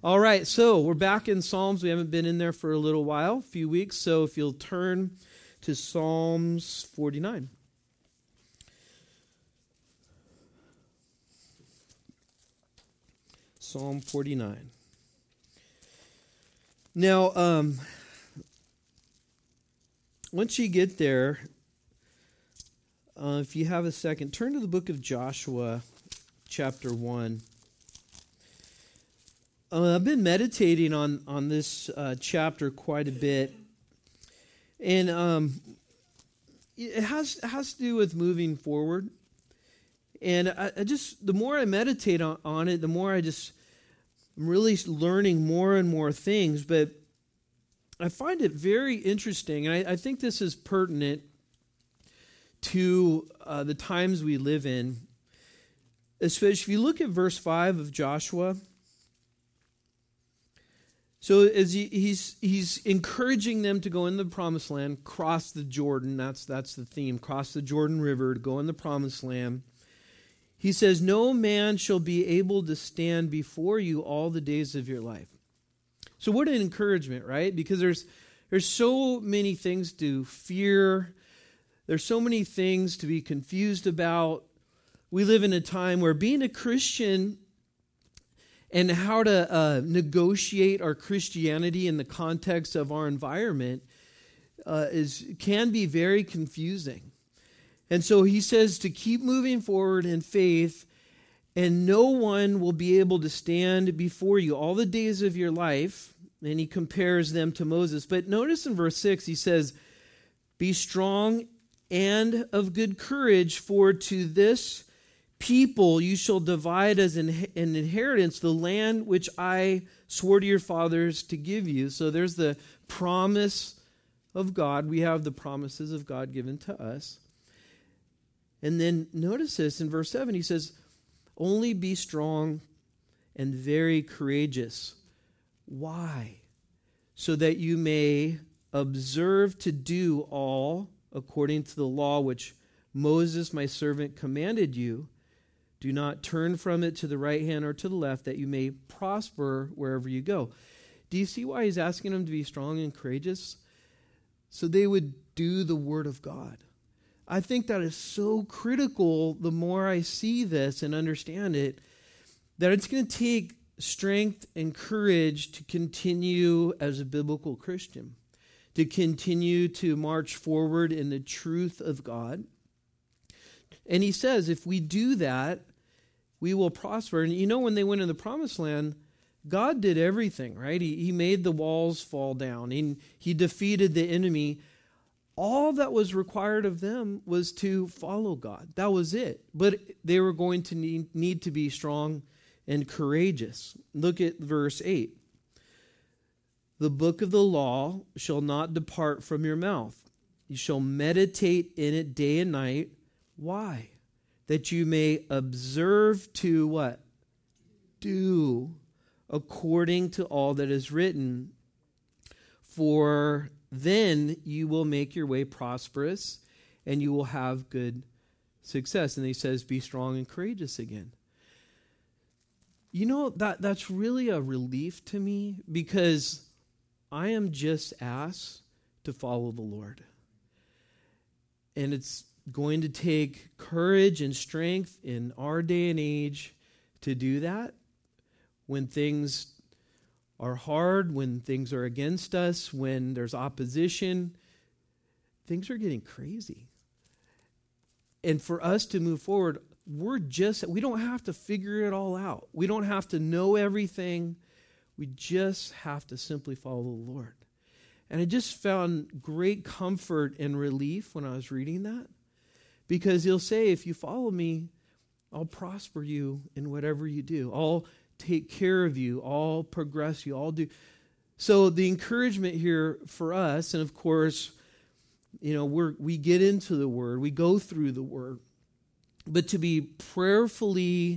All right, so we're back in Psalms. We haven't been in there for a little while, a few weeks. So if you'll turn to Psalms 49. Psalm 49. Now, once you get there, if you have a second, turn to the book of Joshua, chapter 1. I've been meditating on this chapter quite a bit, and it has to do with moving forward. And I just, the more I meditate on it, the more I'm really learning more and more things. But I find it very interesting, and I think this is pertinent to the times we live in. Especially if you look at verse 5 of Joshua. So as he's encouraging them to go in the promised land, cross the Jordan, that's the theme, cross the Jordan River to go in the promised land. He says, no man shall be able to stand before you all the days of your life. So what an encouragement, right? Because there's so many things to fear. There's so many things to be confused about. We live in a time where being a Christian and how to negotiate our Christianity in the context of our environment can be very confusing. And so he says to keep moving forward in faith, and no one will be able to stand before you all the days of your life. And he compares them to Moses. But notice in verse 6, he says, be strong and of good courage, for to this people you shall divide as an inheritance the land which I swore to your fathers to give you. So there's the promise of God. We have the promises of God given to us. And then notice this in verse 7, he says, only be strong and very courageous. Why? So that you may observe to do all according to the law which Moses my servant commanded you. Do not turn from it to the right hand or to the left, that you may prosper wherever you go. Do you see why he's asking them to be strong and courageous? So they would do the word of God. I think that is so critical the more I see this and understand it, that it's going to take strength and courage to continue as a biblical Christian, to continue to march forward in the truth of God. And he says, if we do that, we will prosper. And you know, when they went in the promised land, God did everything, right? He made the walls fall down, and he defeated the enemy. All that was required of them was to follow God. That was it. But they were going to need to be strong and courageous. Look at verse 8. The book of the law shall not depart from your mouth. You shall meditate in it day and night. Why? That you may observe to what? Do according to all that is written. For then you will make your way prosperous, and you will have good success. And he says, be strong and courageous again. You know, that's really a relief to me, because I am just asked to follow the Lord. And it's going to take courage and strength in our day and age to do that. When things are hard, when things are against us, when there's opposition, things are getting crazy. And for us to move forward, we don't have to figure it all out. We don't have to know everything. We just have to simply follow the Lord. And I just found great comfort and relief when I was reading that. Because he'll say, if you follow me, I'll prosper you in whatever you do. I'll take care of you. I'll progress you. I'll do. So the encouragement here for us, and of course, you know, we get into the Word. We go through the Word. But to be prayerfully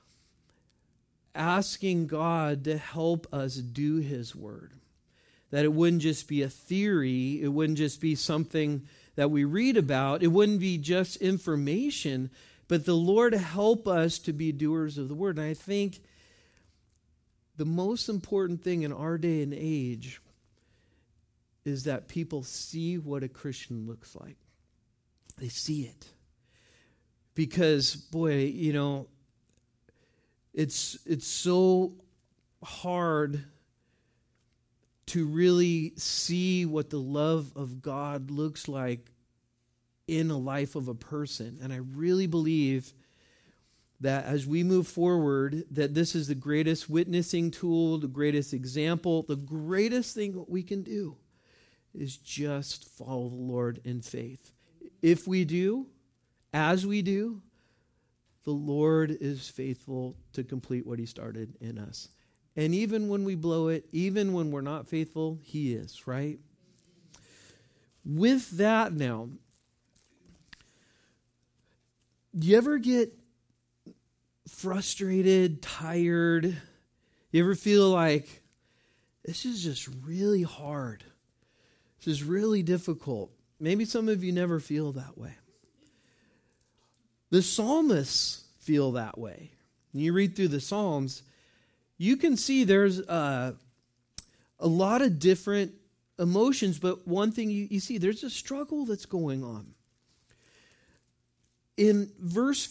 asking God to help us do His Word. That it wouldn't just be a theory. It wouldn't just be something that we read about. It wouldn't be just information, but the Lord help us to be doers of the word. And I think the most important thing in our day and age is that people see what a Christian looks like. They see it. Because, boy, it's so hard to really see what the love of God looks like in a life of a person. And I really believe that as we move forward, that this is the greatest witnessing tool, the greatest example, the greatest thing that we can do is just follow the Lord in faith. If we do, as we do, the Lord is faithful to complete what he started in us. And even when we blow it, even when we're not faithful, he is, right? With that now, do you ever get frustrated, tired? You ever feel like, this is just really hard? This is really difficult. Maybe some of you never feel that way. The psalmists feel that way. When you read through the Psalms, you can see there's a lot of different emotions, but one thing you see, there's a struggle that's going on. In verse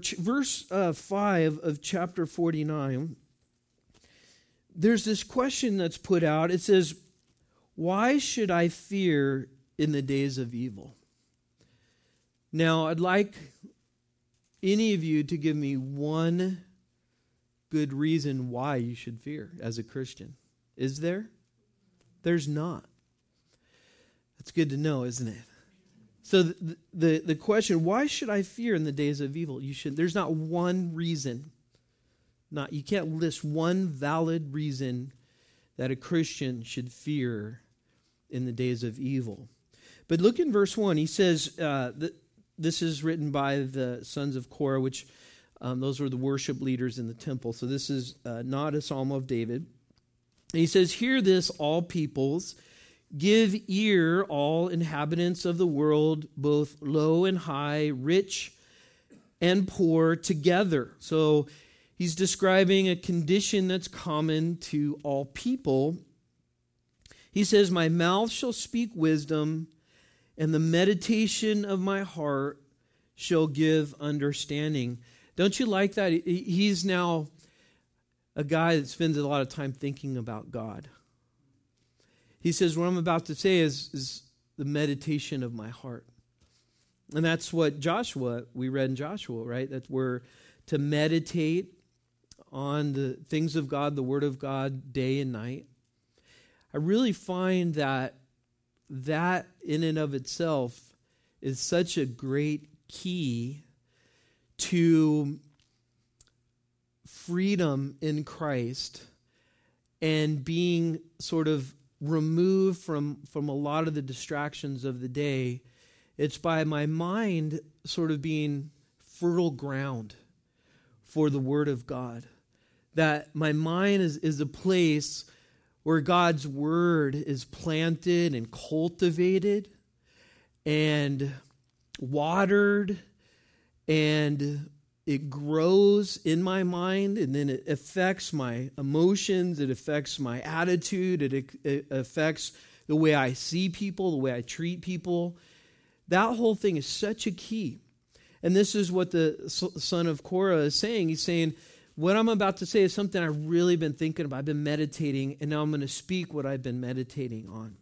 5 of chapter 49, there's this question that's put out. It says, "Why should I fear in the days of evil?" Now, I'd like any of you to give me one good reason why you should fear as a Christian. Is there? There's not. That's good to know, isn't it? So the question, why should I fear in the days of evil? There's not one reason. You can't list one valid reason that a Christian should fear in the days of evil. But look in verse 1. He says, this is written by the sons of Korah, which those were the worship leaders in the temple. So this is not a psalm of David. And he says, "Hear this, all peoples. Give ear, all inhabitants of the world, both low and high, rich and poor together." So he's describing a condition that's common to all people. He says, "My mouth shall speak wisdom, and the meditation of my heart shall give understanding." Don't you like that? He's now a guy that spends a lot of time thinking about God. He says, what I'm about to say is the meditation of my heart. And that's what we read in Joshua, right? That we're to meditate on the things of God, the Word of God, day and night. I really find that in and of itself is such a great key to freedom in Christ and being sort of removed from a lot of the distractions of the day. It's by my mind sort of being fertile ground for the Word of God. That my mind is a place where God's Word is planted and cultivated and watered, and it grows in my mind, and then it affects my emotions, it affects my attitude, it affects the way I see people, the way I treat people. That whole thing is such a key. And this is what the son of Korah is saying. He's saying, what I'm about to say is something I've really been thinking about. I've been meditating, and now I'm going to speak what I've been meditating on.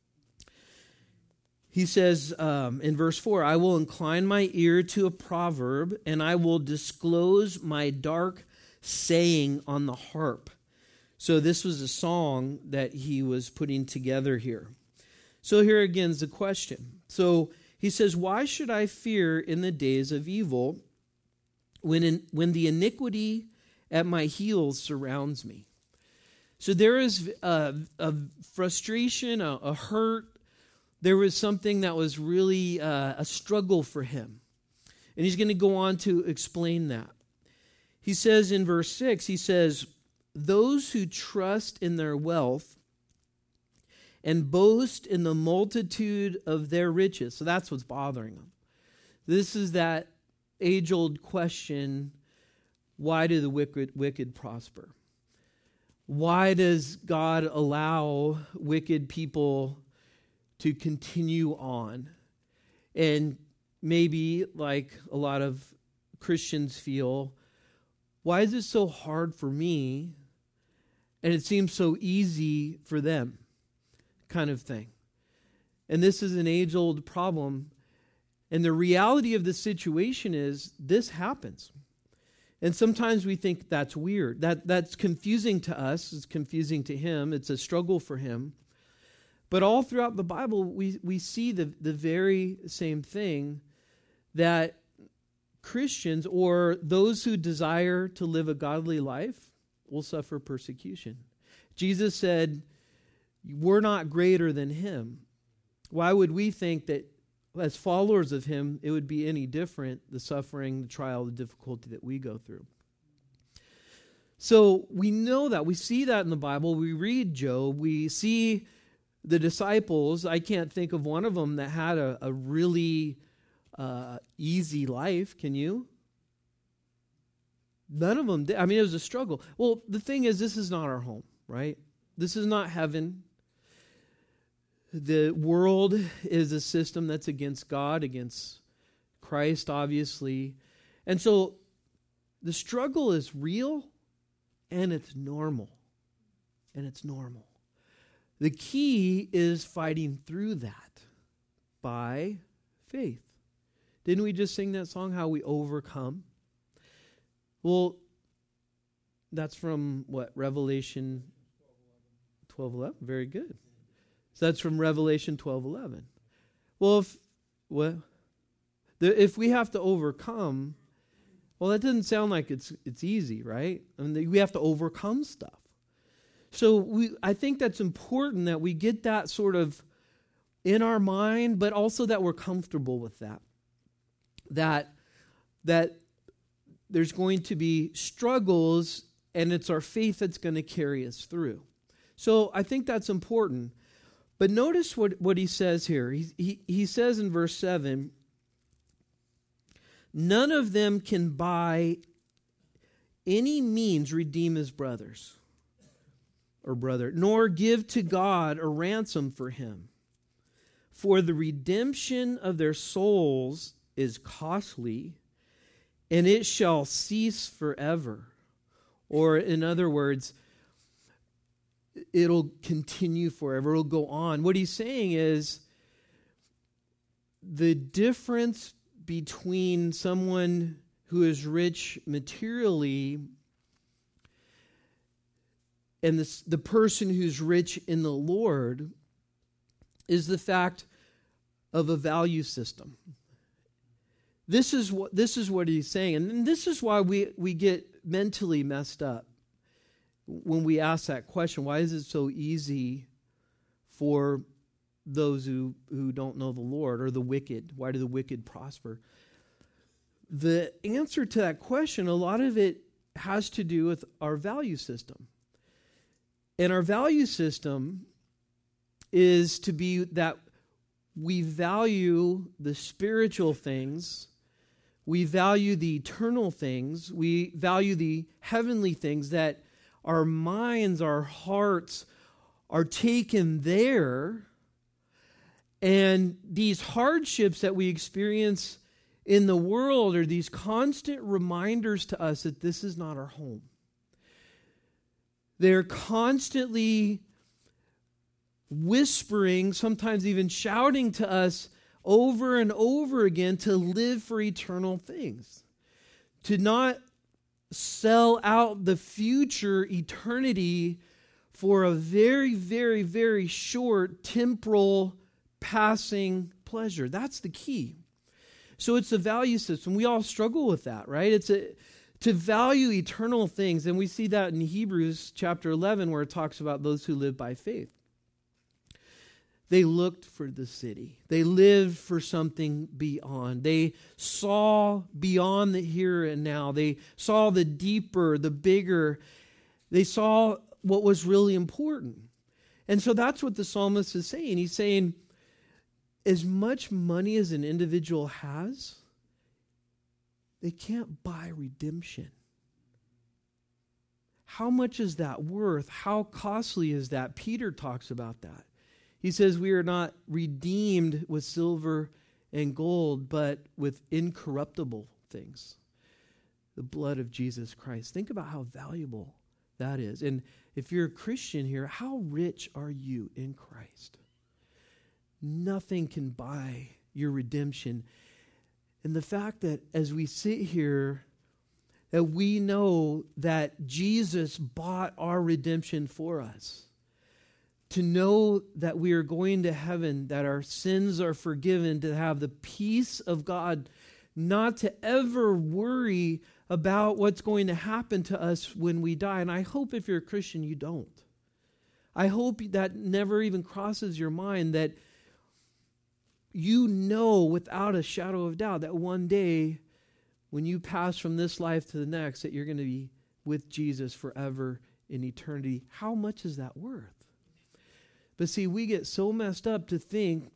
He says in verse 4, "I will incline my ear to a proverb, and I will disclose my dark saying on the harp." So this was a song that he was putting together here. So here again is the question. So he says, "Why should I fear in the days of evil when the iniquity at my heels surrounds me?" So there is a frustration, a hurt. There was something that was really a struggle for him. And he's going to go on to explain that. He says in verse 6, he says, "Those who trust in their wealth and boast in the multitude of their riches." So that's what's bothering them. This is that age-old question, why do the wicked prosper? Why does God allow wicked people to continue on? And maybe, like a lot of Christians feel, why is it so hard for me and it seems so easy for them, kind of thing. And this is an age-old problem. And the reality of the situation is this happens. And sometimes we think that's weird. That's confusing to us. It's confusing to him. It's a struggle for him. But all throughout the Bible, we see the very same thing, that Christians or those who desire to live a godly life will suffer persecution. Jesus said, we're not greater than him. Why would we think that as followers of him, it would be any different, the suffering, the trial, the difficulty that we go through? So we know that. We see that in the Bible. We read Job. We see the disciples. I can't think of one of them that had a really easy life. Can you? None of them did. I mean, it was a struggle. Well, the thing is, this is not our home, right? This is not heaven. The world is a system that's against God, against Christ, obviously. And so the struggle is real and it's normal. And it's normal. The key is fighting through that by faith. Didn't we just sing that song, How We Overcome? Well, that's from what? Revelation 12:11. Very good. So that's from Revelation 12:11. Well, if we have to overcome, well, that doesn't sound like it's easy, right? I mean, we have to overcome stuff. So I think that's important that we get that sort of in our mind, but also that we're comfortable with that. That there's going to be struggles, and it's our faith that's going to carry us through. So I think that's important. But notice what he says here. He says in verse 7, none of them can by any means redeem his brothers or brother, nor give to God a ransom for him. For the redemption of their souls is costly, and it shall cease forever. Or in other words, it'll continue forever. It'll go on. What he's saying is the difference between someone who is rich materially and the person who's rich in the Lord is the fact of a value system. This is what he's saying. And this is why we get mentally messed up when we ask that question. Why is it so easy for those who don't know the Lord, or the wicked? Why do the wicked prosper? The answer to that question, a lot of it has to do with our value system. And our value system is to be that we value the spiritual things, we value the eternal things, we value the heavenly things, that our minds, our hearts are taken there. And these hardships that we experience in the world are these constant reminders to us that this is not our home. They're constantly whispering, sometimes even shouting to us over and over again to live for eternal things, to not sell out the future eternity for a very, very, very short temporal passing pleasure. That's the key. So it's a value system. We all struggle with that, right? It's to value eternal things. And we see that in Hebrews chapter 11, where it talks about those who live by faith. They looked for the city. They lived for something beyond. They saw beyond the here and now. They saw the deeper, the bigger. They saw what was really important. And so that's what the psalmist is saying. He's saying, as much money as an individual has, they can't buy redemption. how much is that worth? How costly is that? Peter talks about that. He says we are not redeemed with silver and gold, but with incorruptible things. The blood of Jesus Christ. Think about how valuable that is. And if you're a Christian here, how rich are you in Christ? Nothing can buy your redemption. And the fact that as we sit here, that we know that Jesus bought our redemption for us. To know that we are going to heaven, that our sins are forgiven, to have the peace of God, not to ever worry about what's going to happen to us when we die. And I hope if you're a Christian, you don't. I hope that never even crosses your mind, that you know without a shadow of doubt that one day when you pass from this life to the next, that you're going to be with Jesus forever in eternity. How much is that worth? But see, we get so messed up to think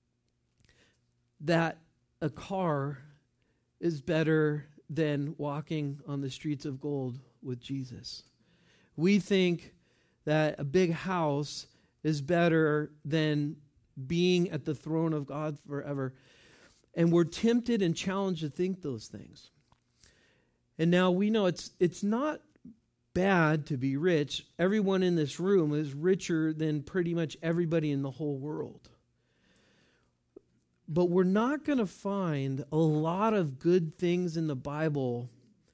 that a car is better than walking on the streets of gold with Jesus. We think that a big house is better than being at the throne of God forever. And we're tempted and challenged to think those things. And now we know it's not bad to be rich. Everyone in this room is richer than pretty much everybody in the whole world. But we're not going to find a lot of good things in the Bible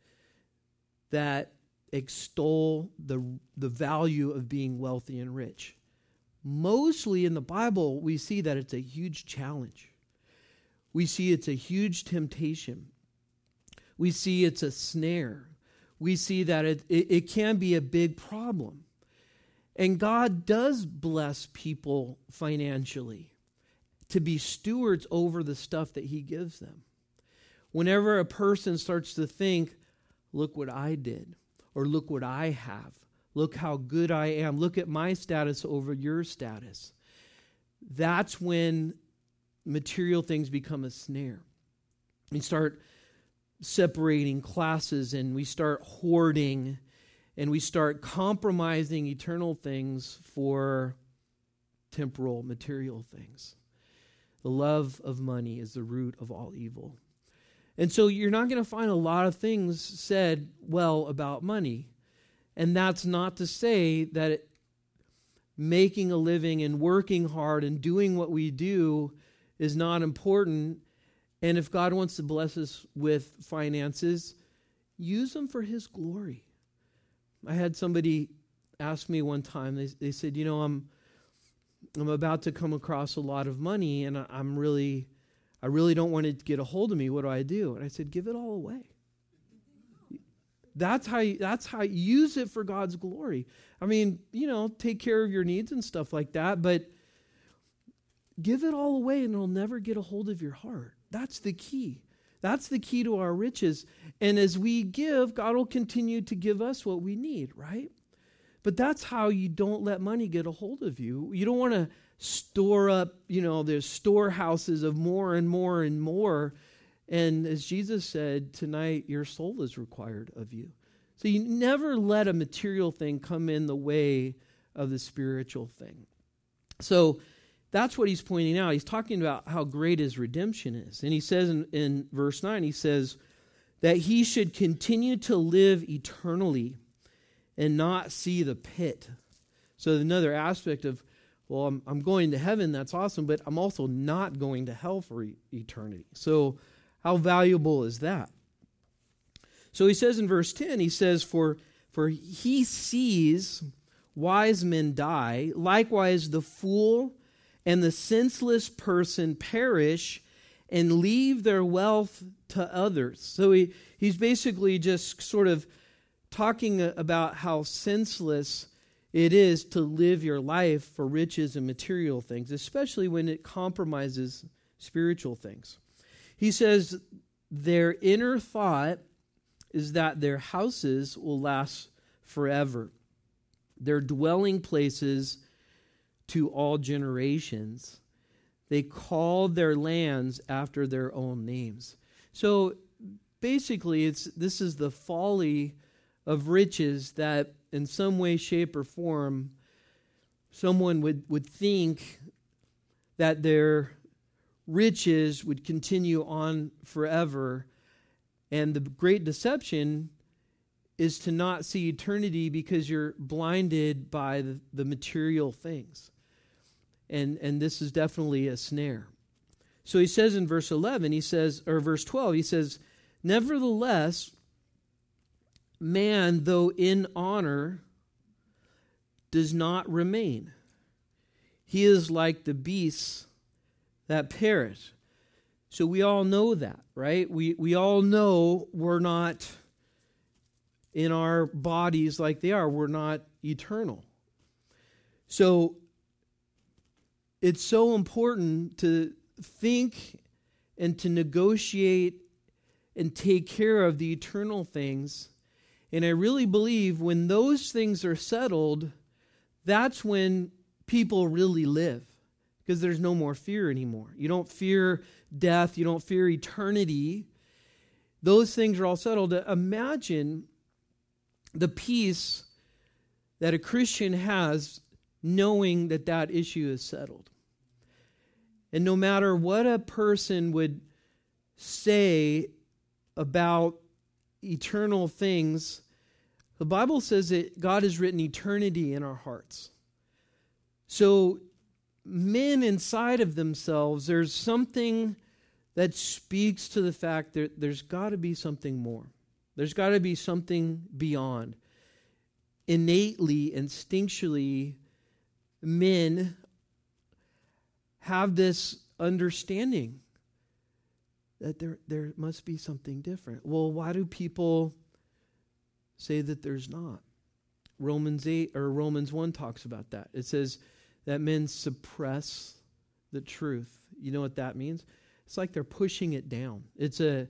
that extol the value of being wealthy and rich. Mostly in the Bible, we see that it's a huge challenge. We see it's a huge temptation. We see it's a snare. We see that it can be a big problem. And God does bless people financially to be stewards over the stuff that he gives them. Whenever a person starts to think, look what I did, or look what I have, look how good I am, look at my status over your status, that's when material things become a snare. We start separating classes, and we start hoarding, and we start compromising eternal things for temporal, material things. The love of money is the root of all evil. And so you're not going to find a lot of things said well about money. And that's not to say that making a living and working hard and doing what we do is not important. And if God wants to bless us with finances, use them for his glory. I had somebody ask me one time, they said, I'm about to come across a lot of money, and I really don't want it to get a hold of me. What do I do? And I said, give it all away. That's how you use it for God's glory. I mean, take care of your needs and stuff like that, but give it all away and it'll never get a hold of your heart. That's the key. That's the key to our riches. And as we give, God will continue to give us what we need, right? But that's how you don't let money get a hold of you. You don't want to store up, there's storehouses of more and more and more. And as Jesus said, tonight your soul is required of you. So you never let a material thing come in the way of the spiritual thing. So that's what he's pointing out. He's talking about how great his redemption is. And he says in verse 9, he says that he should continue to live eternally and not see the pit. So another aspect of, well, I'm going to heaven, that's awesome, but I'm also not going to hell for eternity. So how valuable is that? So he says in verse 10, he says, For he sees wise men die, likewise the fool and the senseless person perish and leave their wealth to others. So he's basically just sort of talking about how senseless it is to live your life for riches and material things, especially when it compromises spiritual things. He says their inner thought is that their houses will last forever. Their dwelling places to all generations. They call their lands after their own names. So basically, this is the folly of riches, that in some way, shape, or form, someone would think that their riches would continue on forever. And the great deception is to not see eternity because you're blinded by the material things. And this is definitely a snare. So he says in verse 11, verse 12, he says, nevertheless, man, though in honor, does not remain. He is like the beasts that perish. So we all know that, right? We all know we're not in our bodies like they are. We're not eternal. So it's so important to think and to negotiate and take care of the eternal things. And I really believe when those things are settled, that's when people really live, because there's no more fear anymore. You don't fear death. You don't fear eternity. Those things are all settled. Imagine the peace that a Christian has knowing that that issue is settled. And no matter what a person would say about eternal things, the Bible says that God has written eternity in our hearts. So men inside of themselves, there's something that speaks to the fact that there's got to be something more. There's got to be something beyond. Innately, instinctually, men have this understanding that there must be something different. Well, why do people say that there's not? Romans 1 talks about that. It says that men suppress the truth. You know what that means? It's like they're pushing it down. It's a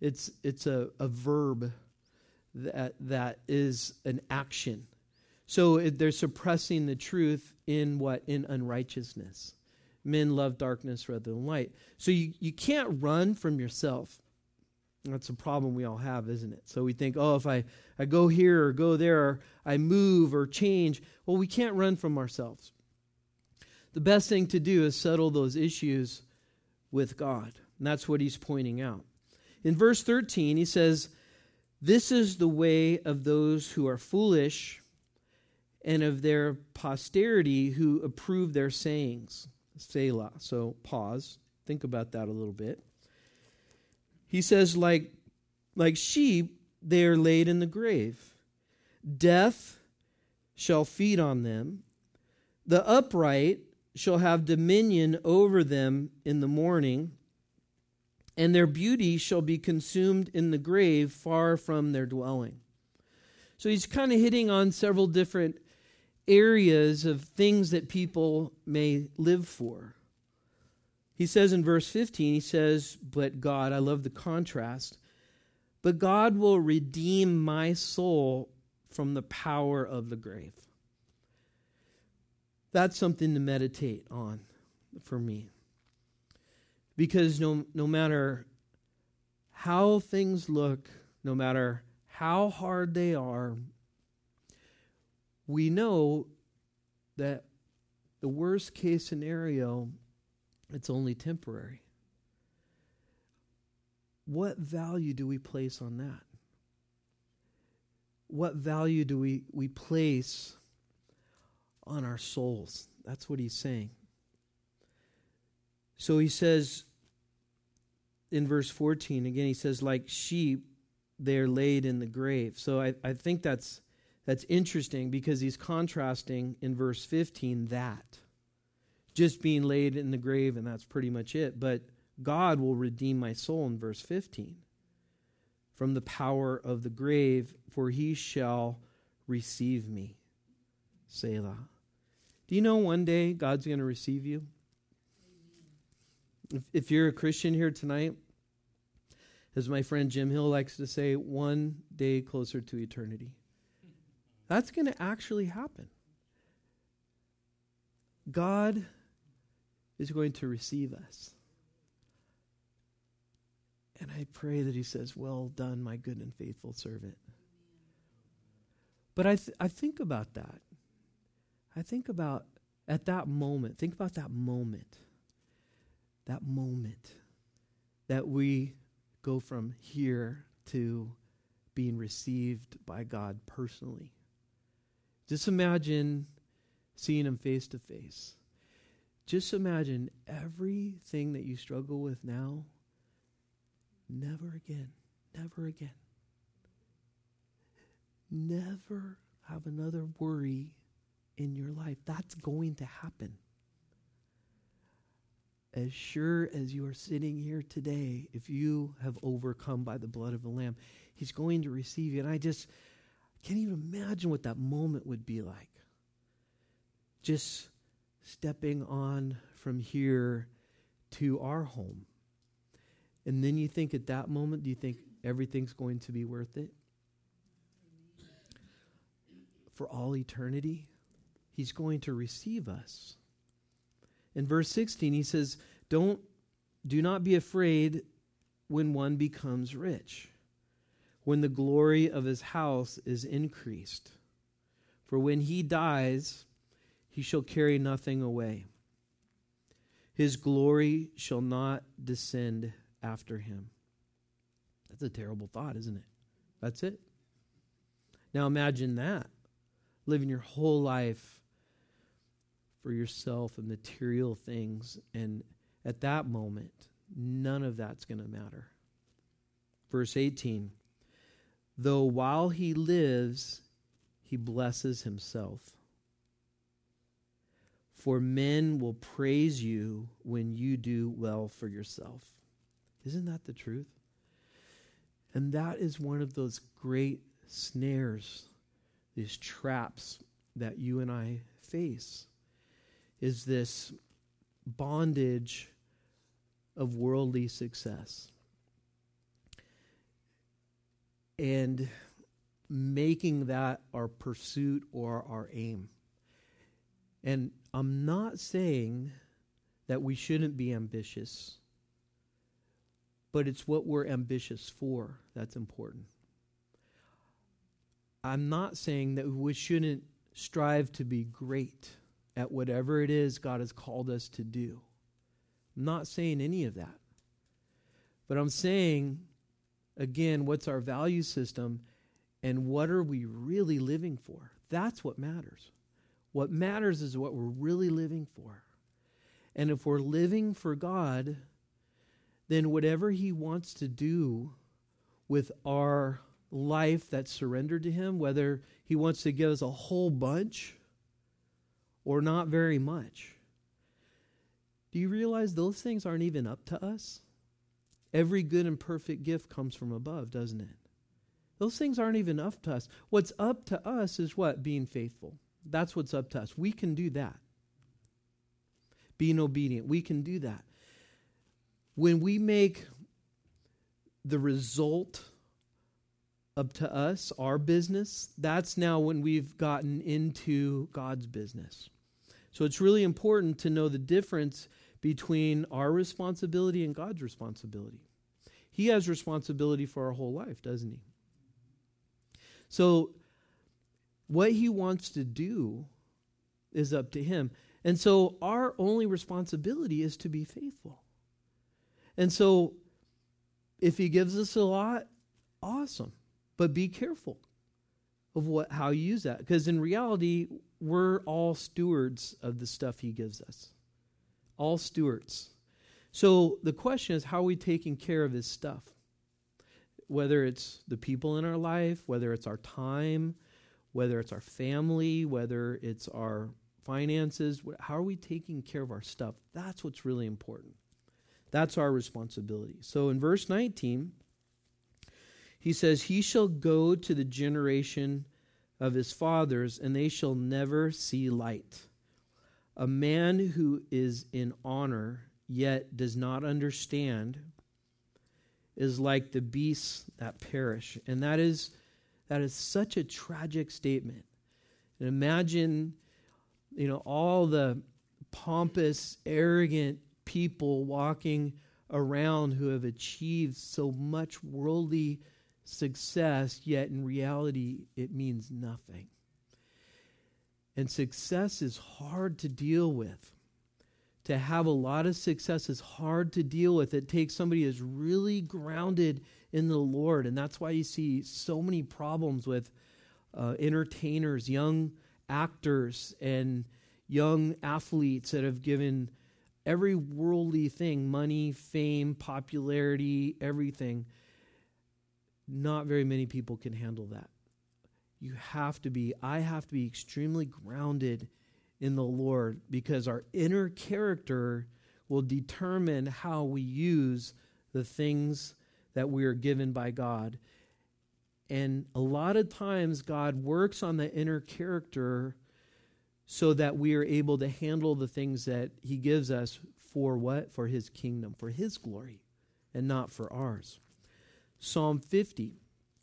verb that is an action. So they're suppressing the truth in what? In unrighteousness. Men love darkness rather than light. So you can't run from yourself. That's a problem we all have, isn't it? So we think, if I go here or go there, or I move or change. Well, we can't run from ourselves. The best thing to do is settle those issues with God. And that's what he's pointing out. In verse 13, he says, this is the way of those who are foolish and of their posterity who approve their sayings. Selah. So pause. Think about that a little bit. He says, like sheep, they are laid in the grave. Death shall feed on them. The upright shall have dominion over them in the morning, and their beauty shall be consumed in the grave far from their dwelling. So he's kind of hitting on several different areas of things that people may live for. He says in verse 15, he says, but God, I love the contrast, but God will redeem my soul from the power of the grave. That's something to meditate on for me. Because no matter how things look, no matter how hard they are, we know that the worst case scenario, it's only temporary. What value do we place on that? What value do we place on our souls? That's what he's saying. So he says in verse 14, again, he says, like sheep, they're laid in the grave. So I think that's interesting because he's contrasting in verse 15 that. Just being laid in the grave, and that's pretty much it. But God will redeem my soul in verse 15 from the power of the grave, for he shall receive me. Selah. Do you know one day God's going to receive you? If you're a Christian here tonight, as my friend Jim Hill likes to say, one day closer to eternity. That's going to actually happen. God is going to receive us. And I pray that he says, well done, my good and faithful servant. But I think about that. I think about at that moment. Think about that moment. That moment that we go from here to being received by God personally. Just imagine seeing him face to face. Just imagine everything that you struggle with now, never again, never again. Never have another worry in your life. That's going to happen. As sure as you are sitting here today, if you have overcome by the blood of the Lamb, he's going to receive you. And I just can't even imagine what that moment would be like. Just stepping on from here to our home. And then you think at that moment, do you think everything's going to be worth it? For all eternity, he's going to receive us. In verse 16, he says, do not be afraid when one becomes rich, when the glory of his house is increased. For when he dies, he shall carry nothing away. His glory shall not descend after him. That's a terrible thought, isn't it? That's it. Now imagine that. Living your whole life for yourself and material things, and at that moment, none of that's going to matter. Verse 18, though while he lives, he blesses himself. For men will praise you when you do well for yourself. Isn't that the truth? And that is one of those great snares, these traps that you and I face, is this bondage of worldly success and making that our pursuit or our aim. And I'm not saying that we shouldn't be ambitious, but it's what we're ambitious for that's important. I'm not saying that we shouldn't strive to be great at whatever it is God has called us to do. I'm not saying any of that. But I'm saying, again, what's our value system and what are we really living for? That's what matters. What matters is what we're really living for. And if we're living for God, then whatever he wants to do with our life that's surrendered to him, whether he wants to give us a whole bunch or not very much. Do you realize those things aren't even up to us? Every good and perfect gift comes from above, doesn't it? Those things aren't even up to us. What's up to us is what? Being faithful. That's what's up to us. We can do that. Being obedient. We can do that. When we make the result up to us, our business, that's now when we've gotten into God's business. So it's really important to know the difference between our responsibility and God's responsibility. He has responsibility for our whole life, doesn't he? So what he wants to do is up to him. And so our only responsibility is to be faithful. And so if he gives us a lot, awesome. But be careful of how you use that. Because in reality, we're all stewards of the stuff he gives us. All stewards. So the question is, how are we taking care of his stuff? Whether it's the people in our life, whether it's our time, whether it's our family, whether it's our finances, how are we taking care of our stuff? That's what's really important. That's our responsibility. So in verse 19, he says, he shall go to the generation of his fathers, and they shall never see light. A man who is in honor, yet does not understand, is like the beasts that perish. And that is such a tragic statement. And imagine, all the pompous, arrogant people walking around who have achieved so much worldly success, yet in reality, it means nothing. And success is hard to deal with. To have a lot of success is hard to deal with. It takes somebody who's really grounded in the Lord. And that's why you see so many problems with entertainers, young actors, and young athletes that have given every worldly thing, money, fame, popularity, everything. Not very many people can handle that. I have to be extremely grounded in the Lord, because our inner character will determine how we use the things that we are given by God. And a lot of times God works on the inner character so that we are able to handle the things that he gives us for what? For his kingdom, for his glory, and not for ours. Psalm 50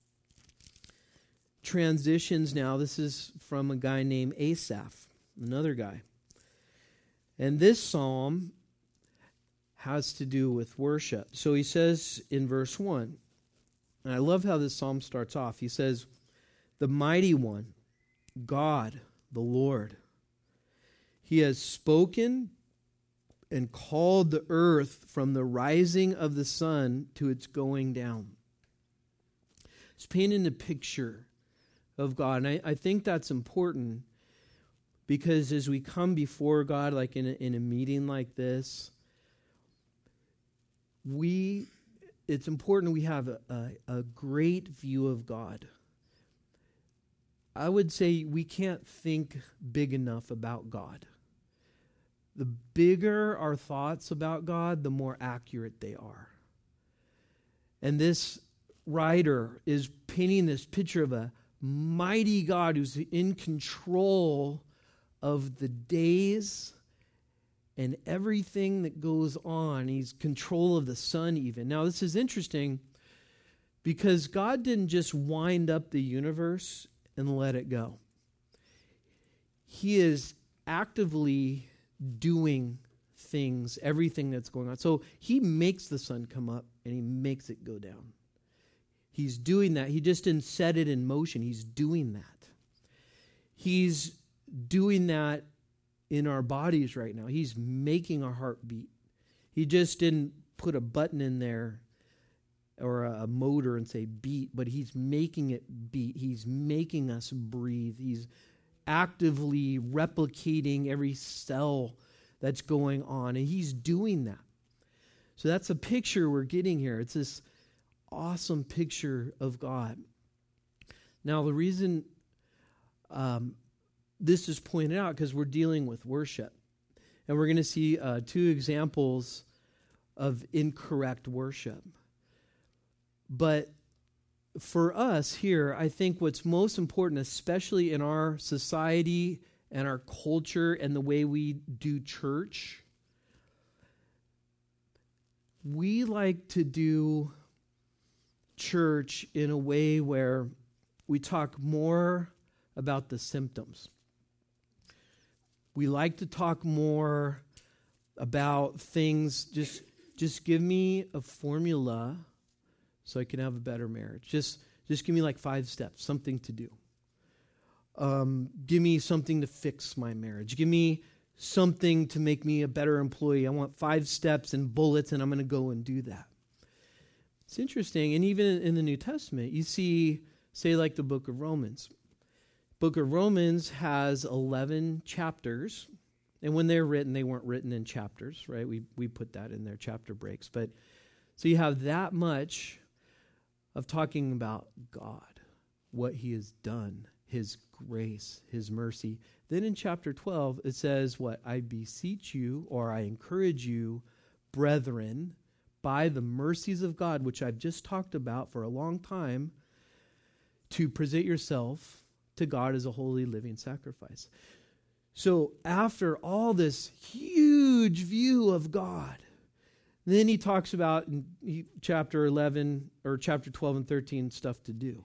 transitions now. This is from a guy named Asaph, another guy. And this psalm has to do with worship. So he says in verse 1, and I love how this psalm starts off. He says, "The mighty one, God, the Lord, he has spoken and called the earth from the rising of the sun to its going down." It's painting a picture of God. And I think that's important, because as we come before God, like in a meeting like this, it's important we have a great view of God. I would say we can't think big enough about God. The bigger our thoughts about God, the more accurate they are. And this writer is painting this picture of a mighty God who's in control of the days and everything that goes on. He's control of the sun even. Now, this is interesting because God didn't just wind up the universe and let it go. He is actively doing things, everything that's going on. So he makes the sun come up and he makes it go down. He's doing that. He just didn't set it in motion. He's doing that. He's doing that in our bodies right now. He's making our heart beat. He just didn't put a button in there or a motor and say beat, but he's making it beat. He's making us breathe. He's actively replicating every cell that's going on, and he's doing that. So that's a picture we're getting here. It's this awesome picture of God. Now, the reason this is pointed out, because we're dealing with worship. And we're going to see two examples of incorrect worship. But for us here, I think what's most important, especially in our society and our culture and the way we do church, we like to do church in a way where we talk more about the symptoms. We like to talk more about things. Just give me a formula so I can have a better marriage. Just give me like 5 steps, something to do. Give me something to fix my marriage. Give me something to make me a better employee. I want 5 steps and bullets, and I'm going to go and do that. It's interesting, and even in the New Testament, you see, say like the book of Romans. Book of Romans has 11 chapters, and when they're written, they weren't written in chapters, right? We put that in their chapter breaks. But so you have that much of talking about God, what he has done, his grace, his mercy. Then in chapter 12, it says what? I beseech you, or I encourage you, brethren, by the mercies of God, which I've just talked about for a long time, to present yourself to God as a holy living sacrifice. So after all this huge view of God, then he talks about in chapter 11 or chapter 12 and 13 stuff to do.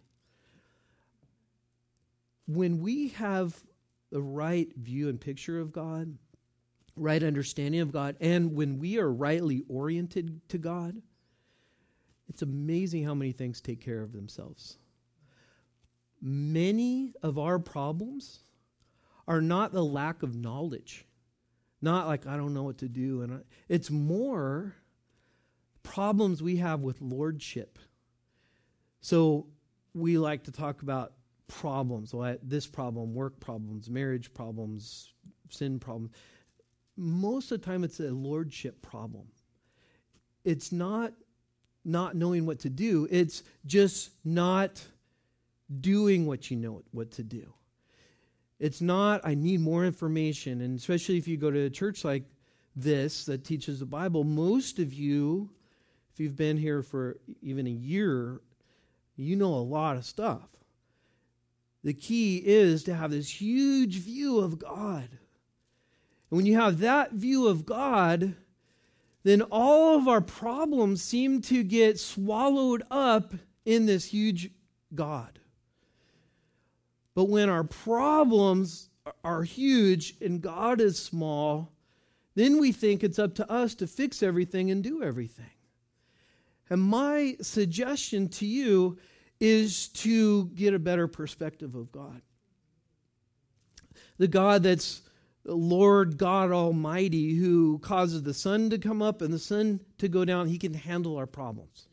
When we have the right view and picture of God, right understanding of God, and when we are rightly oriented to God, It's amazing how many things take care of themselves. Many of our problems are not the lack of knowledge. Not like, I don't know what to do. And it's more problems we have with lordship. So we like to talk about problems. Well, this problem, work problems, marriage problems, sin problems. Most of the time it's a lordship problem. It's not knowing what to do. It's just not doing what you know what to do. It's not, I need more information. And especially if you go to a church like this that teaches the Bible, most of you, if you've been here for even a year, you know a lot of stuff. The key is to have this huge view of God. And when you have that view of God, then all of our problems seem to get swallowed up in this huge God. But when our problems are huge and God is small, then we think it's up to us to fix everything and do everything. And my suggestion to you is to get a better perspective of God. The God that's Lord God Almighty, who causes the sun to come up and the sun to go down. He can handle our problems.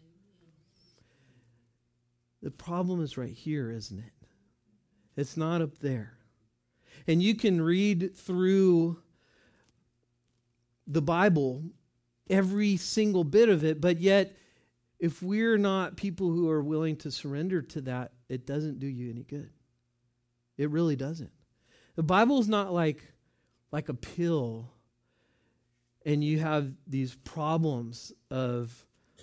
The problem is right here, isn't it? It's not up there. And you can read through the Bible, every single bit of it, but yet if we're not people who are willing to surrender to that, it doesn't do you any good. It really doesn't. The Bible is not like a pill and you have these problems of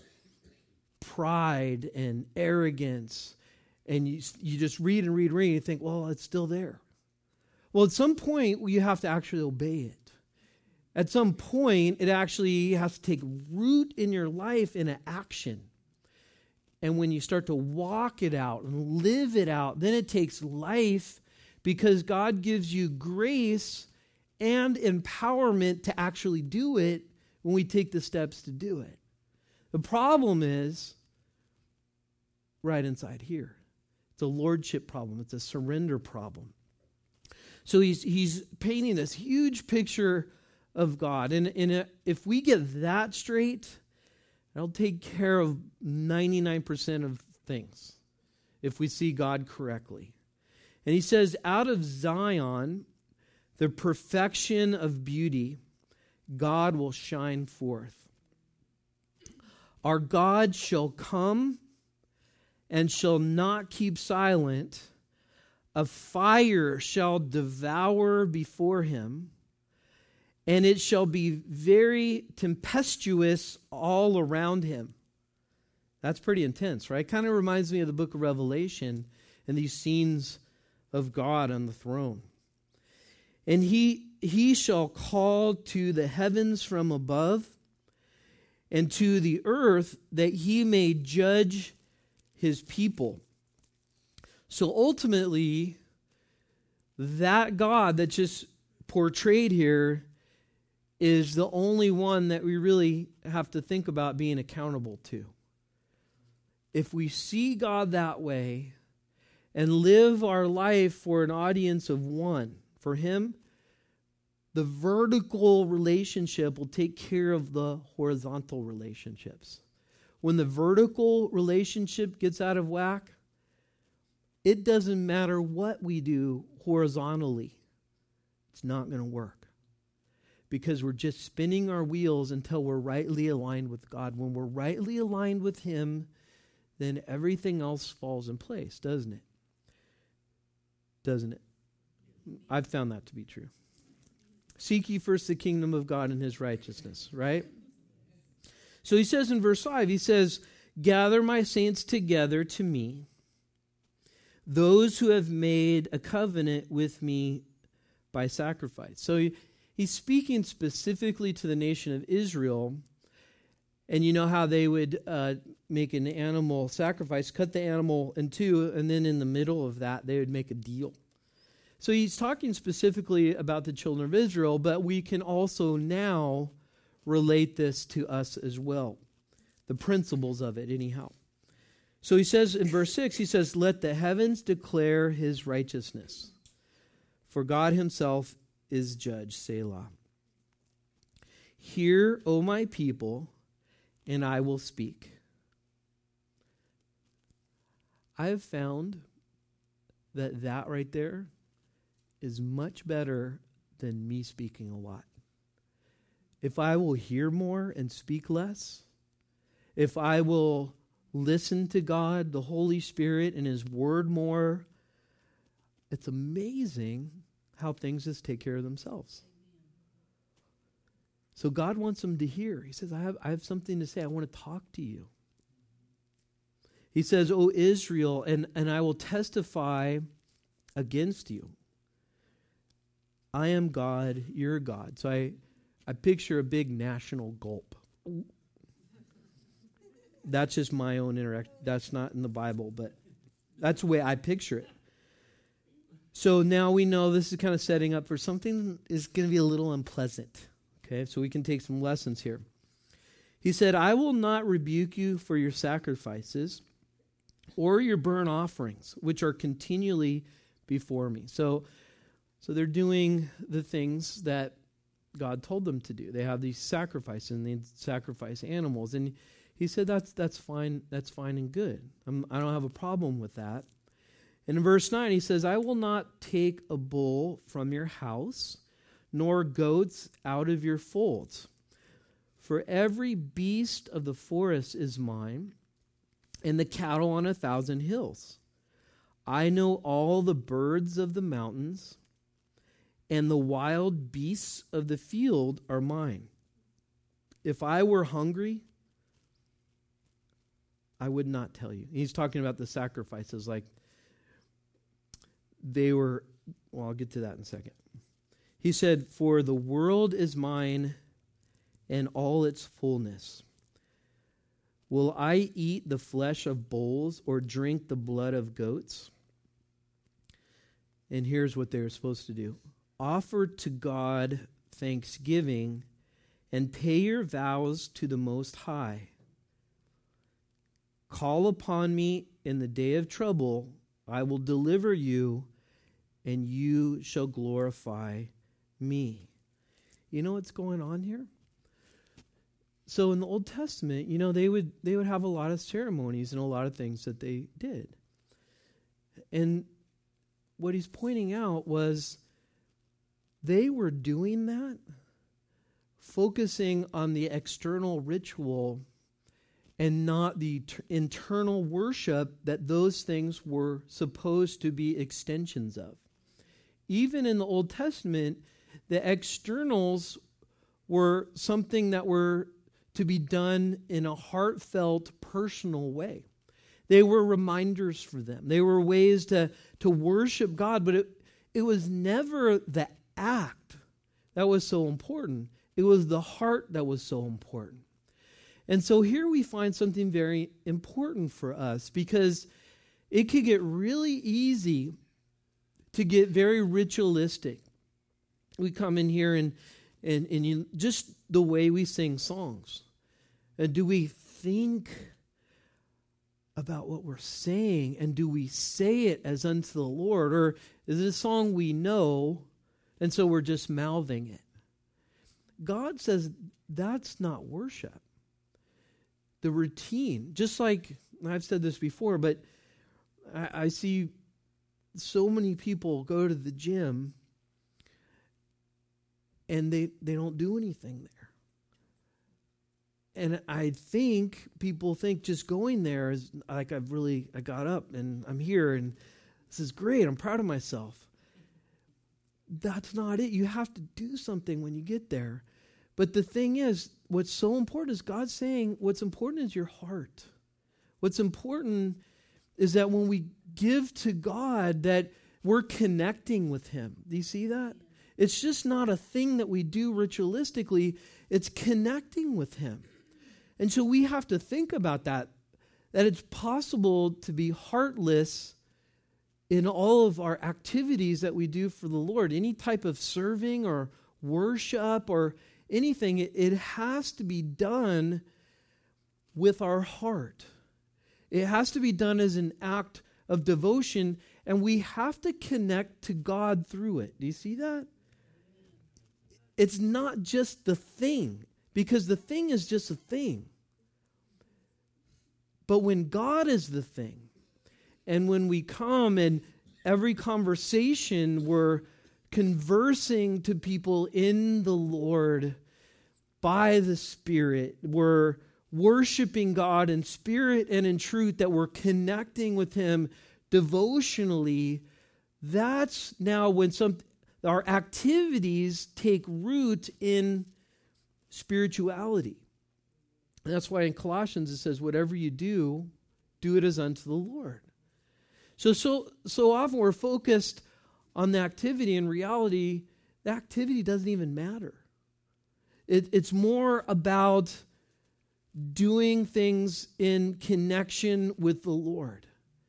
pride and arrogance and you just read and read and read and you think, well, it's still there. Well, at some point, you have to actually obey it. At some point, it actually has to take root in your life in an action. And when you start to walk it out and live it out, then it takes life because God gives you grace and empowerment to actually do it when we take the steps to do it. The problem is right inside here. It's a lordship problem. It's a surrender problem. So he's painting this huge picture of God. And if we get that straight, it'll take care of 99% of things if we see God correctly. And he says, out of Zion, the perfection of beauty, God will shine forth. Our God shall come and shall not keep silent. A fire shall devour before him, and it shall be very tempestuous all around him. That's pretty intense, right? Kind of reminds me of the book of Revelation and these scenes of God on the throne. And he shall call to the heavens from above and to the earth that he may judge his people. So ultimately, that God that's just portrayed here is the only one that we really have to think about being accountable to. If we see God that way and live our life for an audience of one, for him, the vertical relationship will take care of the horizontal relationships. When the vertical relationship gets out of whack, it doesn't matter what we do horizontally. It's not going to work. Because we're just spinning our wheels until we're rightly aligned with God. When we're rightly aligned with him, then everything else falls in place, doesn't it? Doesn't it? I've found that to be true. Seek ye first the kingdom of God and his righteousness, right? So he says in verse 5, he says, gather my saints together to me, those who have made a covenant with me by sacrifice. So he's speaking specifically to the nation of Israel. And you know how they would make an animal sacrifice, cut the animal in two, and then in the middle of that, they would make a deal. So he's talking specifically about the children of Israel, but we can also now relate this to us as well. the principles of it anyhow. So he says in verse 6, he says, let the heavens declare his righteousness, for God himself is judge, Selah. Hear, O my people, and I will speak. I have found that right there is much better than me speaking a lot. If I will hear more and speak less, if I will listen to God, the Holy Spirit, and His Word more, it's amazing how things just take care of themselves. So God wants them to hear. He says, I have something to say. I want to talk to you. He says, O Israel, and I will testify against you. I am God, you're God. So I picture a big national gulp. That's just my own interaction. That's not in the Bible, but that's the way I picture it. So now we know this is kind of setting up for something is going to be a little unpleasant. Okay, so we can take some lessons here. He said, I will not rebuke you for your sacrifices or your burnt offerings, which are continually before me. So they're doing the things that God told them to do. They have these sacrifices, and they sacrifice animals. And he said, that's fine. That's fine and good. I don't have a problem with that. And in verse 9, he says, I will not take a bull from your house, nor goats out of your folds. For every beast of the forest is mine, and the cattle on 1,000 hills. I know all the birds of the mountains, and the wild beasts of the field are mine. If I were hungry, I would not tell you. He's talking about the sacrifices, like they were, well, I'll get to that in a second. He said, for the world is mine and all its fullness. Will I eat the flesh of bulls or drink the blood of goats? And here's what they're supposed to do. Offer to God thanksgiving and pay your vows to the Most High. Call upon me in the day of trouble. I will deliver you, and you shall glorify me. You know what's going on here? So in the Old Testament, they would have a lot of ceremonies and a lot of things that they did. And what he's pointing out was they were doing that, focusing on the external ritual and not the internal worship that those things were supposed to be extensions of. Even in the Old Testament, the externals were something that were to be done in a heartfelt, personal way. They were reminders for them. They were ways to worship God, but it was never the act that was so important. It was the heart that was so important. And so here we find something very important for us, because it could get really easy to get very ritualistic. We come in here and just the way we sing songs. Do we think about what we're saying, and do we say it as unto the Lord? Or is it a song we know, and so we're just mouthing it? God says that's not worship. The routine, just like I've said this before, but I see so many people go to the gym and they don't do anything there. And I think people think just going there is like I got up and I'm here and this is great. I'm proud of myself. That's not it. You have to do something when you get there. But the thing is, what's so important is God's saying what's important is your heart. What's important is that when we give to God, that we're connecting with Him. Do you see that? It's just not a thing that we do ritualistically. It's connecting with Him. And so we have to think about that it's possible to be heartless in all of our activities that we do for the Lord. Any type of serving or worship or anything, it has to be done with our heart. It has to be done as an act of devotion, and we have to connect to God through it. Do you see that? It's not just the thing, because the thing is just a thing. But when God is the thing, and when we come and every conversation we're conversing to people in the Lord by the Spirit, we're worshiping God in spirit and in truth, that we're connecting with Him devotionally, that's now when our activities take root in spirituality. And that's why in Colossians it says, whatever you do, do it as unto the Lord. So often we're focused on the activity. In reality, the activity doesn't even matter. It's more about doing things in connection with the Lord.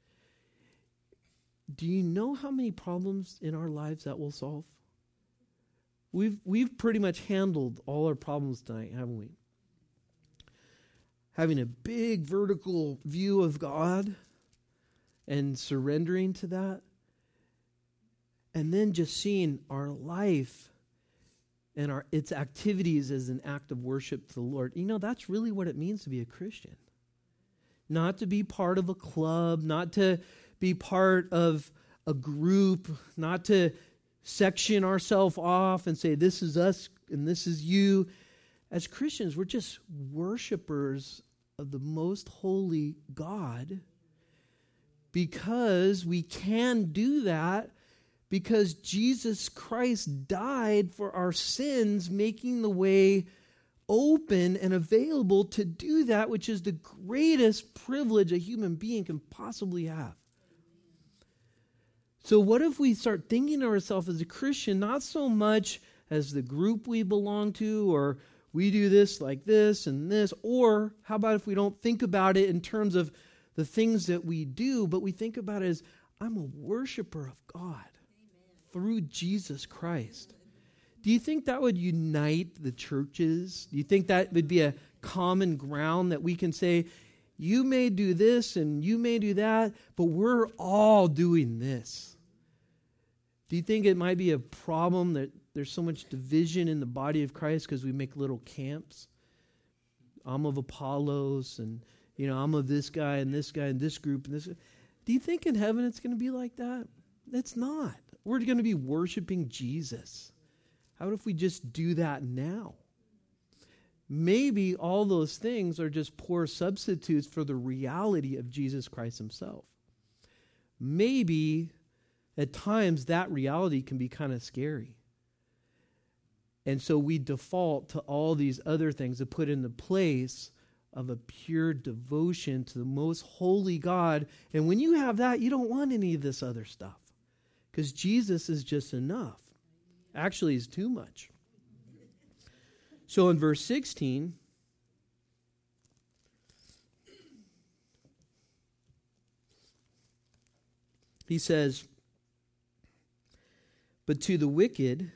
Do you know how many problems in our lives that will solve? We've pretty much handled all our problems tonight, haven't we? Having a big vertical view of God and surrendering to that, and then just seeing our life and its activities as an act of worship to the Lord. You know, that's really what it means to be a Christian. Not to be part of a club, not to be part of a group, not to section ourselves off and say, this is us and this is you. As Christians, we're just worshipers of the most holy God, because we can do that because Jesus Christ died for our sins, making the way open and available to do that, which is the greatest privilege a human being can possibly have. So what if we start thinking of ourselves as a Christian, not so much as the group we belong to, or we do this like this and this, or how about if we don't think about it in terms of the things that we do, but we think about it as, I'm a worshiper of God through Jesus Christ. Do you think that would unite the churches? Do you think that would be a common ground that we can say, you may do this and you may do that, but we're all doing this? Do you think it might be a problem that there's so much division in the body of Christ because we make little camps? I'm of Apollos, and I'm of this guy and this group and this. Do you think in heaven it's going to be like that? It's not. We're going to be worshiping Jesus. How if we just do that now? Maybe all those things are just poor substitutes for the reality of Jesus Christ Himself. Maybe at times that reality can be kind of scary. And so we default to all these other things to put in the place of a pure devotion to the most holy God. And when you have that, you don't want any of this other stuff, because Jesus is just enough. Actually, He's too much. So in verse 16, he says, but to the wicked,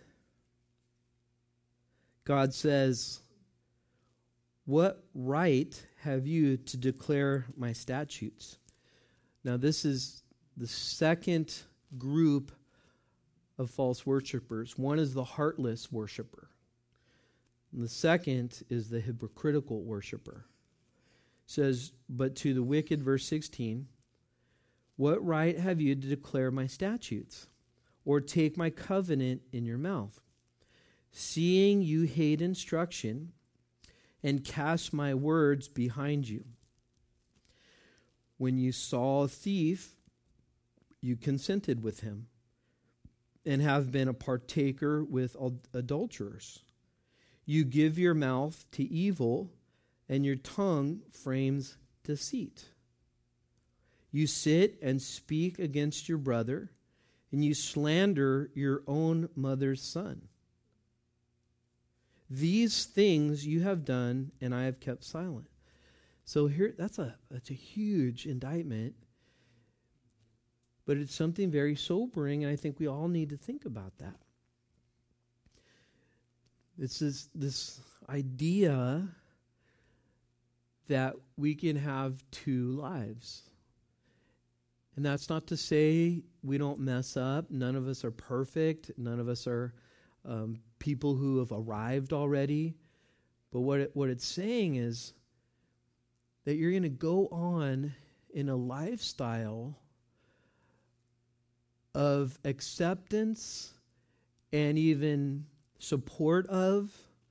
God says, what right have you to declare my statutes? Now, this is the second group of false worshipers. One is the heartless worshiper. And the second is the hypocritical worshiper. It says, but to the wicked, verse 16, what right have you to declare my statutes, or take my covenant in your mouth, seeing you hate instruction and cast my words behind you? When you saw a thief, you consented with him, and have been a partaker with adulterers. You give your mouth to evil, and your tongue frames deceit. You sit and speak against your brother, and you slander your own mother's son. These things you have done, and I have kept silent. So here, that's a huge indictment, but it's something very sobering, and I think we all need to think about that. It's this idea that we can have two lives. And that's not to say we don't mess up. None of us are perfect. None of us are people who have arrived already. But what it's saying is that you're going to go on in a lifestyle of acceptance and even support of,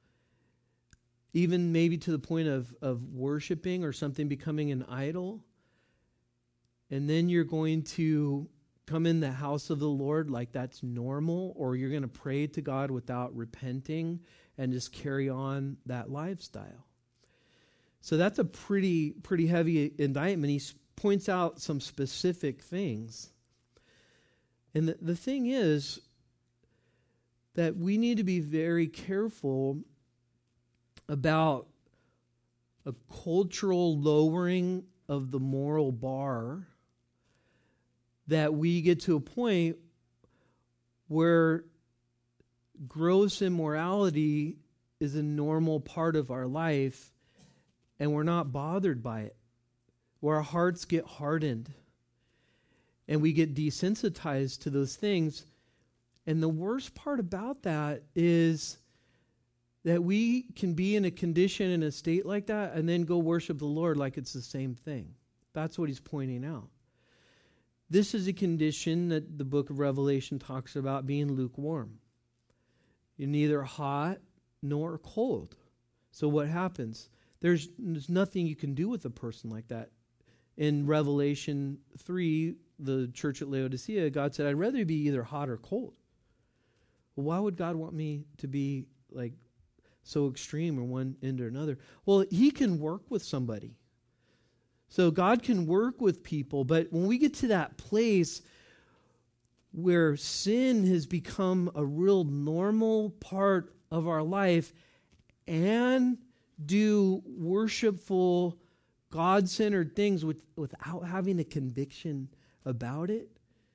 even maybe to the point of worshiping or something becoming an idol. And then you're going to come in the house of the Lord like that's normal, or you're going to pray to God without repenting and just carry on that lifestyle. So that's a pretty heavy indictment. He points out some specific things. And the thing is that we need to be very careful about a cultural lowering of the moral bar, that we get to a point where gross immorality is a normal part of our life and we're not bothered by it, where our hearts get hardened and we get desensitized to those things. And the worst part about that is that we can be in a condition, in a state like that, and then go worship the Lord like it's the same thing. That's what he's pointing out. This is a condition that the book of Revelation talks about being lukewarm. You're neither hot nor cold. So what happens? There's nothing you can do with a person like that. In Revelation 3, the church at Laodicea, God said, I'd rather you be either hot or cold. Well, why would God want me to be like so extreme or one end or another? Well, he can work with somebody. So God can work with people, but when we get to that place where sin has become a real normal part of our life and do worshipful, God-centered things without having a conviction about it,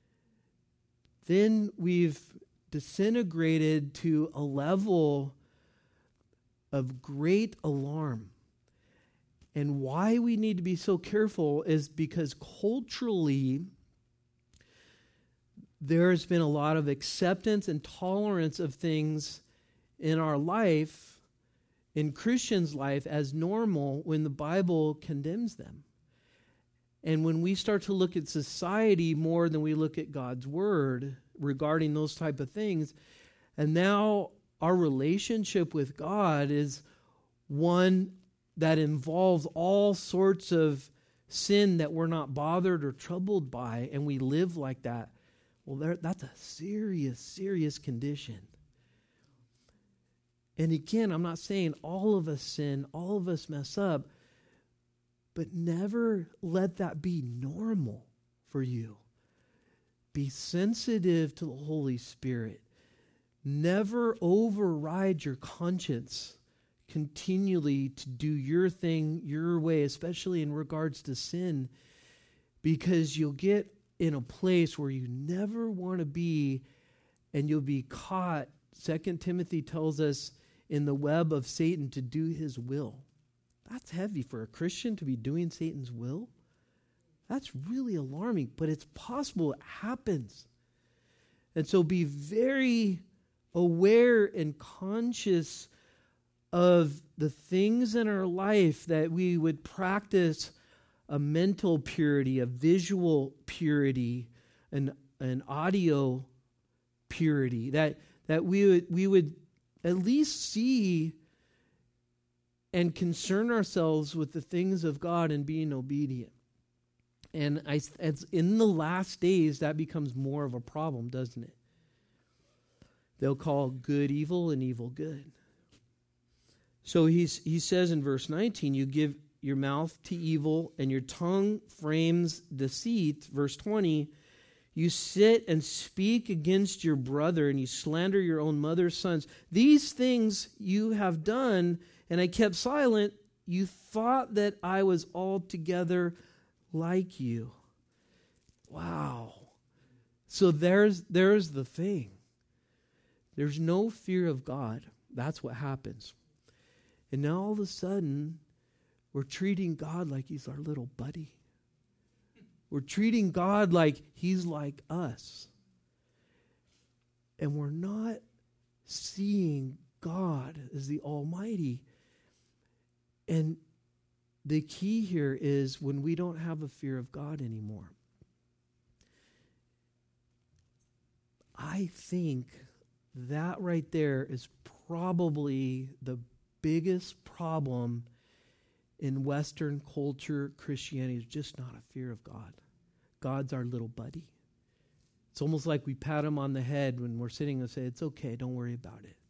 then we've disintegrated to a level of great alarm. And why we need to be so careful is because culturally, there's been a lot of acceptance and tolerance of things in our life, in Christians' life, as normal when the Bible condemns them. And when we start to look at society more than we look at God's word regarding those type of things, and now our relationship with God is one that involves all sorts of sin that we're not bothered or troubled by, and we live like that, well, that's a serious, serious condition. And again, I'm not saying all of us sin, all of us mess up, but never let that be normal for you. Be sensitive to the Holy Spirit. Never override your conscience continually to do your thing your way, especially in regards to sin, because you'll get in a place where you never want to be, and you'll be caught, 2 Timothy tells us, in the web of Satan to do his will. That's heavy for a Christian to be doing Satan's will. That's really alarming, but it's possible. It happens. And so be very aware and conscious of the things in our life that we would practice a mental purity, a visual purity, an audio purity, that we would at least see and concern ourselves with the things of God and being obedient. And as in the last days, that becomes more of a problem, doesn't it? They'll call good evil and evil good. So he says in verse 19, you give your mouth to evil and your tongue frames deceit. Verse 20, you sit and speak against your brother and you slander your own mother's sons. These things you have done, and I kept silent. You thought that I was altogether like you. Wow. So there's the thing. There's no fear of God. That's what happens. And now all of a sudden, We're treating God like he's our little buddy. We're treating God like he's like us. And we're not seeing God as the Almighty. And the key here is when we don't have a fear of God anymore. I think that right there is probably the biggest problem in Western culture, Christianity, is just not a fear of God. God's our little buddy. It's almost like we pat him on the head when we're sitting and say, it's okay, don't worry about it.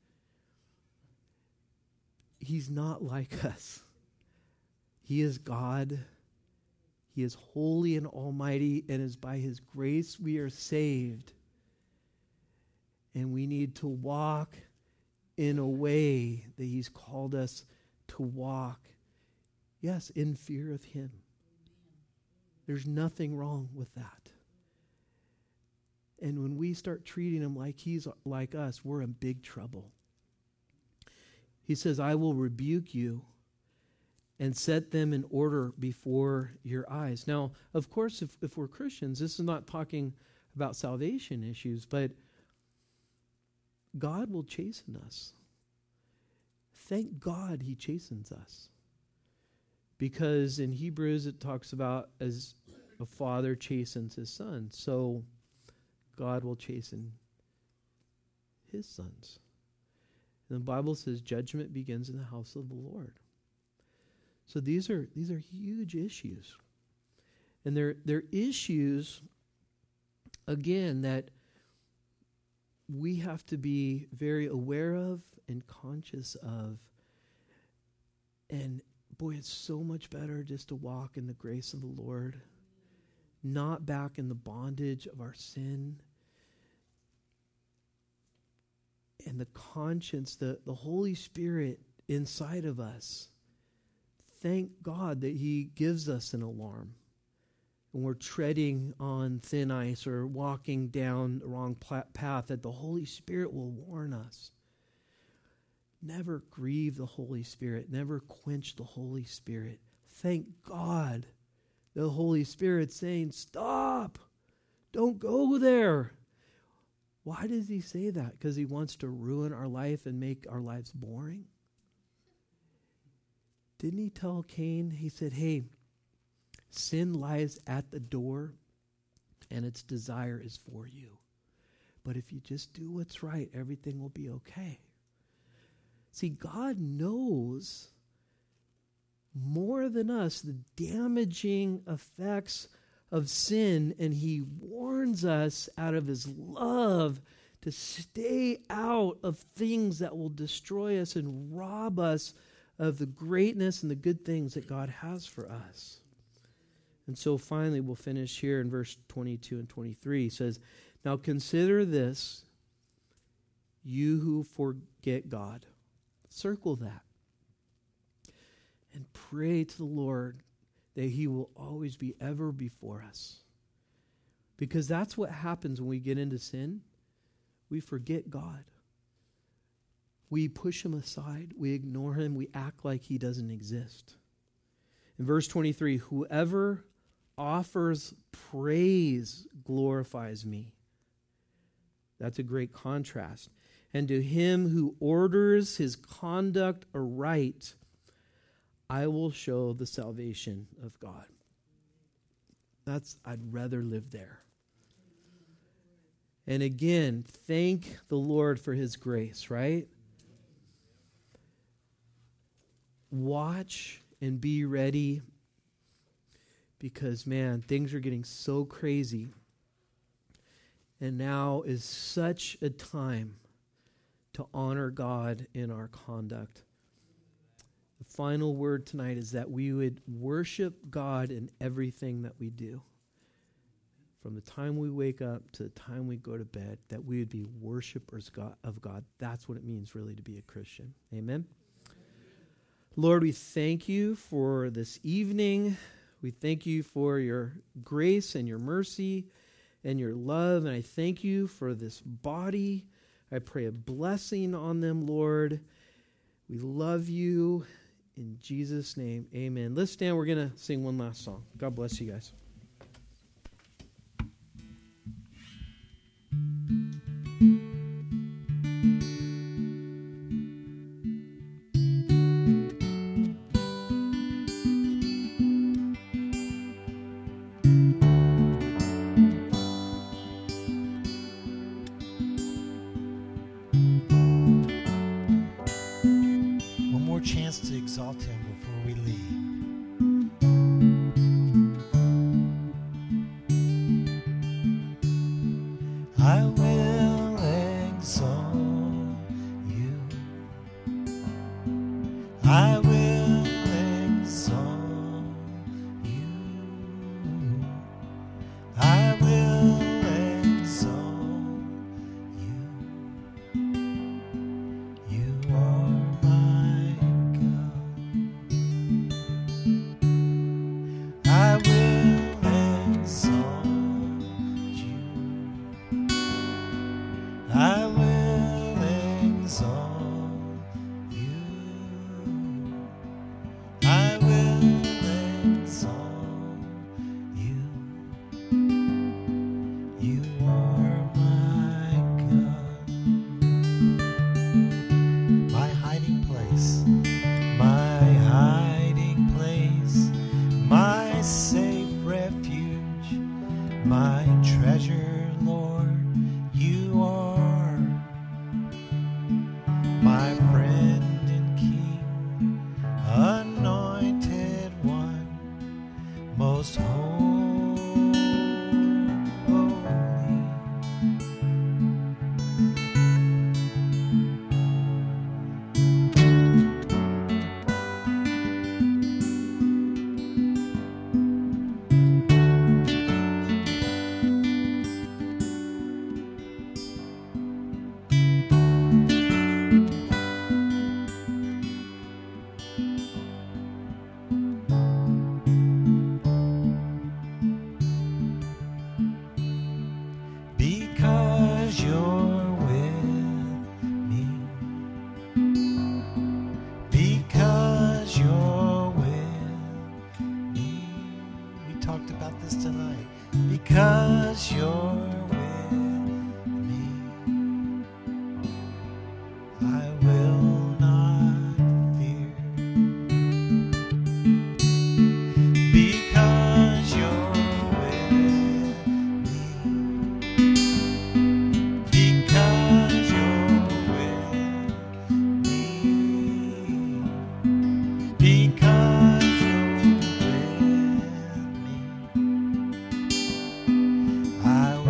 He's not like us. He is God. He is holy and almighty, and is by his grace we are saved. And we need to walk in a way that he's called us to walk. Yes, in fear of him. There's nothing wrong with that. And when we start treating him like he's like us, we're in big trouble. He says, I will rebuke you and set them in order before your eyes. Now, of course, if we're Christians, this is not talking about salvation issues, but God will chasten us. Thank God he chastens us. Because in Hebrews it talks about as a father chastens his son. So God will chasten his sons. And the Bible says judgment begins in the house of the Lord. So these are huge issues. And they're issues, again, that we have to be very aware of and conscious of. And boy, it's so much better just to walk in the grace of the Lord, not back in the bondage of our sin. And the conscience, the Holy Spirit inside of us, thank God that he gives us an alarm. When we're treading on thin ice or walking down the wrong path, that the Holy Spirit will warn us. Never grieve the Holy Spirit. Never quench the Holy Spirit. Thank God the Holy Spirit saying, stop. Don't go there. Why does he say that? Because he wants to ruin our life and make our lives boring? Didn't he tell Cain? He said, hey, sin lies at the door and its desire is for you. But if you just do what's right, everything will be okay. See, God knows more than us the damaging effects of sin, and he warns us out of his love to stay out of things that will destroy us and rob us of the greatness and the good things that God has for us. And so finally, we'll finish here in verse 22 and 23. He says, now consider this, you who forget God. Circle that. And pray to the Lord that he will always be ever before us. Because that's what happens when we get into sin. We forget God. We push him aside. We ignore him. We act like he doesn't exist. In verse 23, whoever offers praise glorifies me. That's a great contrast. And to him who orders his conduct aright, I will show the salvation of God. I'd rather live there. And again, thank the Lord for his grace, right? Watch and be ready because, man, things are getting so crazy. And now is such a time to honor God in our conduct. The final word tonight is that we would worship God in everything that we do. From the time we wake up to the time we go to bed, that we would be worshipers of God. That's what it means really to be a Christian. Amen? Lord, we thank you for this evening. We thank you for your grace and your mercy and your love. And I thank you for this body. I pray a blessing on them, Lord. We love you. In Jesus' name, amen. Let's stand. We're going to sing one last song. God bless you guys. Chance to exalt him before we leave. I will exalt you. I will exalt you. I will exalt you. You are my I will exalt you. I will exalt you. I will exalt you. You are my God, my hiding place, my hiding place. My safe refuge, my treasure, Lord, you are my friend and King, anointed one, most holy. Because you're with me, because you're with me. We talked about this tonight. Because you're with me, I will not fear. Because you're with me. Because you're with me, because you're with me, I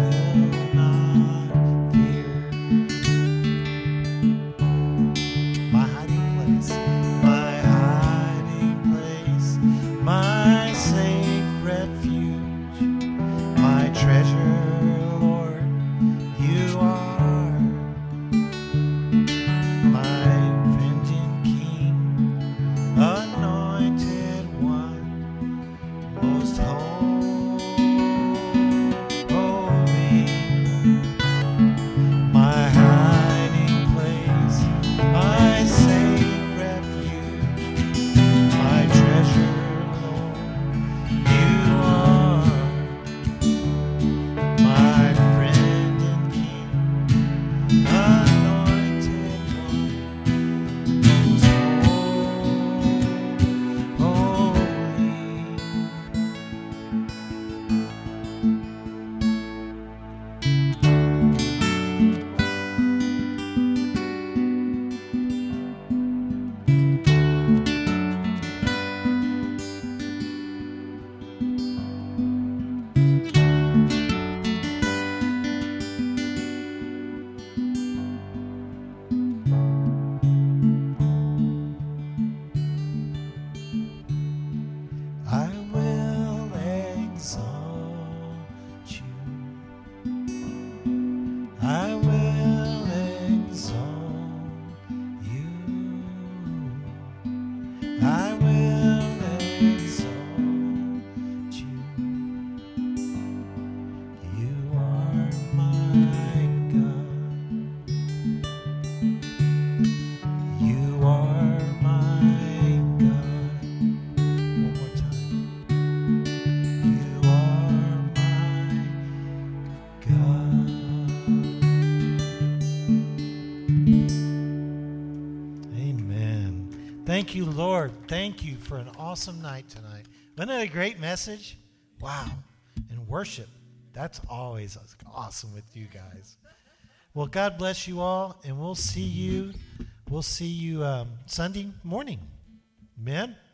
Thank you, Lord. Thank you for an awesome night tonight. Wasn't that a great message? Wow. And worship. That's always awesome with you guys. Well, God bless you all, and we'll see you Sunday morning. Amen.